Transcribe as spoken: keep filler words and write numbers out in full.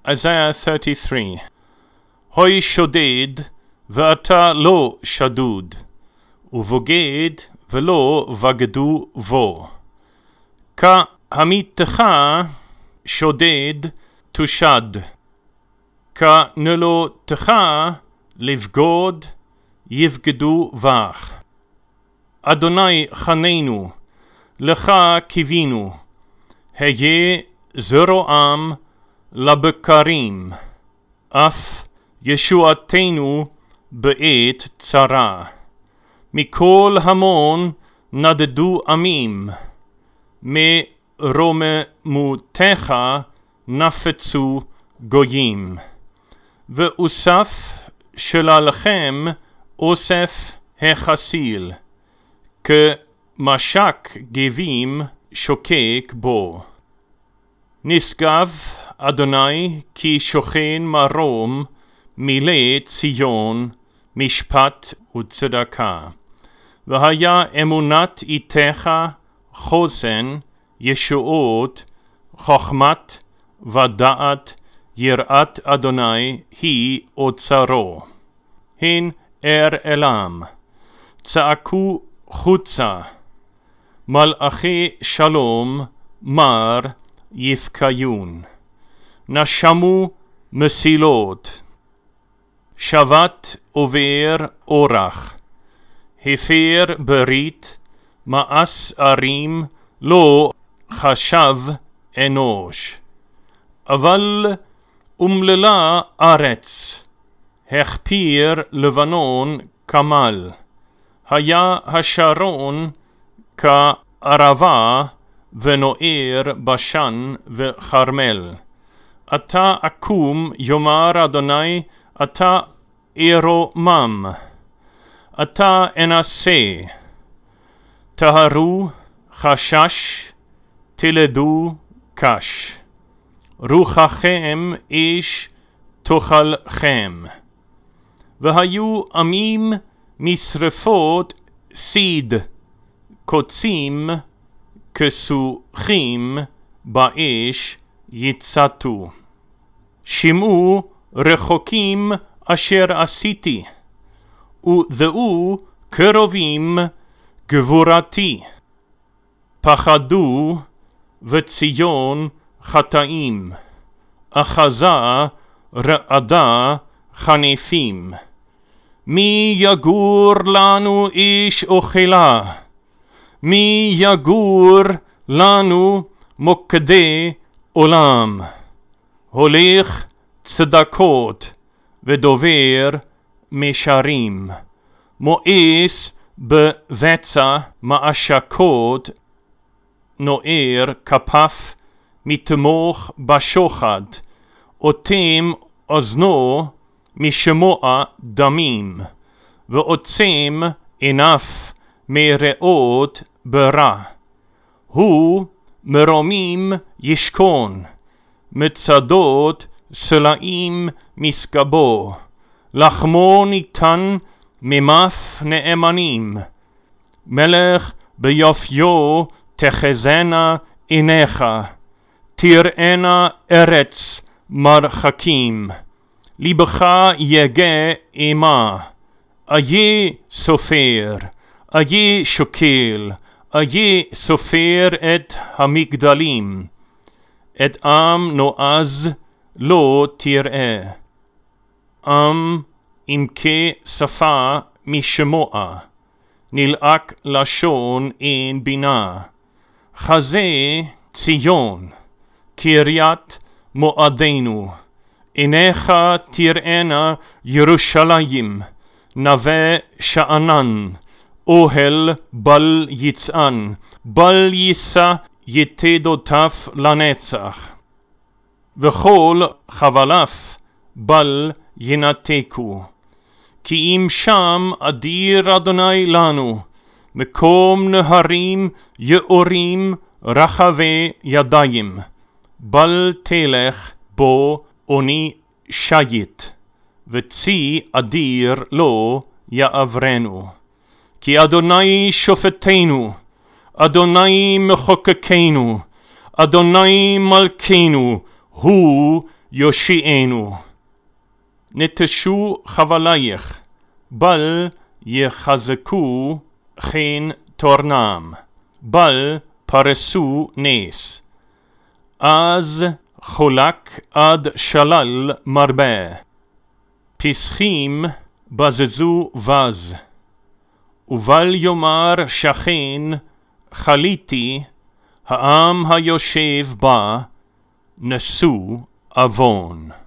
Isaiah thirty-three. הוי שודד ואתה לא שדוד, ובוגד ולא בגדו בו. כהמיתך שודד תושד, כנלותך לבגוד יבגדו בך. אדוני חננו, לך קיווינו, היה זרועם לבקרים, אף ישועתנו בעת צרה. מכל המון נדדו עמים, מרוממותך נפצו גויים. ואוסף שללכם אוסף החסיל, כמשק גבים שוקק בו. נשגב אדוני כי שוכן מרום, מילא ציון משפט וצדקה. והיה אמונת איתך חוסן, ישועות, חוכמת ודעת, יראת אדוני היא אוצרו. הן ער אלם, צעקו חוצה, מלאכי שלום מר יפקיון. נשמו מסילות, שבת עובר אורח, הפר ברית, מאס ערים לא חשב אנוש. אבל אומללה ארץ, הכפיר לבנון כמל, היה השרון כערבה ונוער בשן וחרמל. אתה אקום יאמר אדוני, אתה ארומם, אתה אנסה. טהרו חשש, תלדו קש, רוחכם איש תאכלכם. והיו עמים משרפות סיד, קוצים כסוכים באש יצאתו. שמעו רחוקים אשר עשיתי, ודעו קרובים גבורתי. פחדו וציון חטאים, אחזה רעדה חנפים. מי יגור לנו איש אוכלה, מי יגור לנו מוקדי עולם. הולך צדקות ודובר משרים, מואס בבצע מאשקות, נוער כפף מתמוך בשוחד, אוטם אוזנו משמוע דמים, ועוצם ענף מראות ברע. הוא מרומים ישכון, מצדות סלעים מסקבו. לחמו ניתן ממף נאמנים, מלך ביופיו תחזנה עיניך. תראנה ארץ מרחקים, ליבך יגע עמה. איה סופר, איה שוקל, איה סופר את המגדלים. את עם נועז לא תראה, עם עמקי שפה משמוע, נלעק לשון אין בינה. חזה ציון, קריית מועדנו, עיניך תראנה ירושלים, נווה שאנן, אוהל בל יצען, בל יישא יתדותיו לנצח. וכל חבלף בל ינתקו, כי אם שם אדיר אדוני לנו, מקום נהרים יאורים רחבי ידיים. בל תלך בו אוני שייט, וצי אדיר לא יעברנו. כי אדוני שופטנו, אדוני מחוקקנו, אדוני מלכנו, הוא יושיענו. נטשו חבלייך, בל יחזקו חן תורנם, בל פרסו נס. אז חולק עד שלל מרבה, פסחים בזזו בז. ובל יאמר שכן חליתי, העם היושב בה נשוא עוון.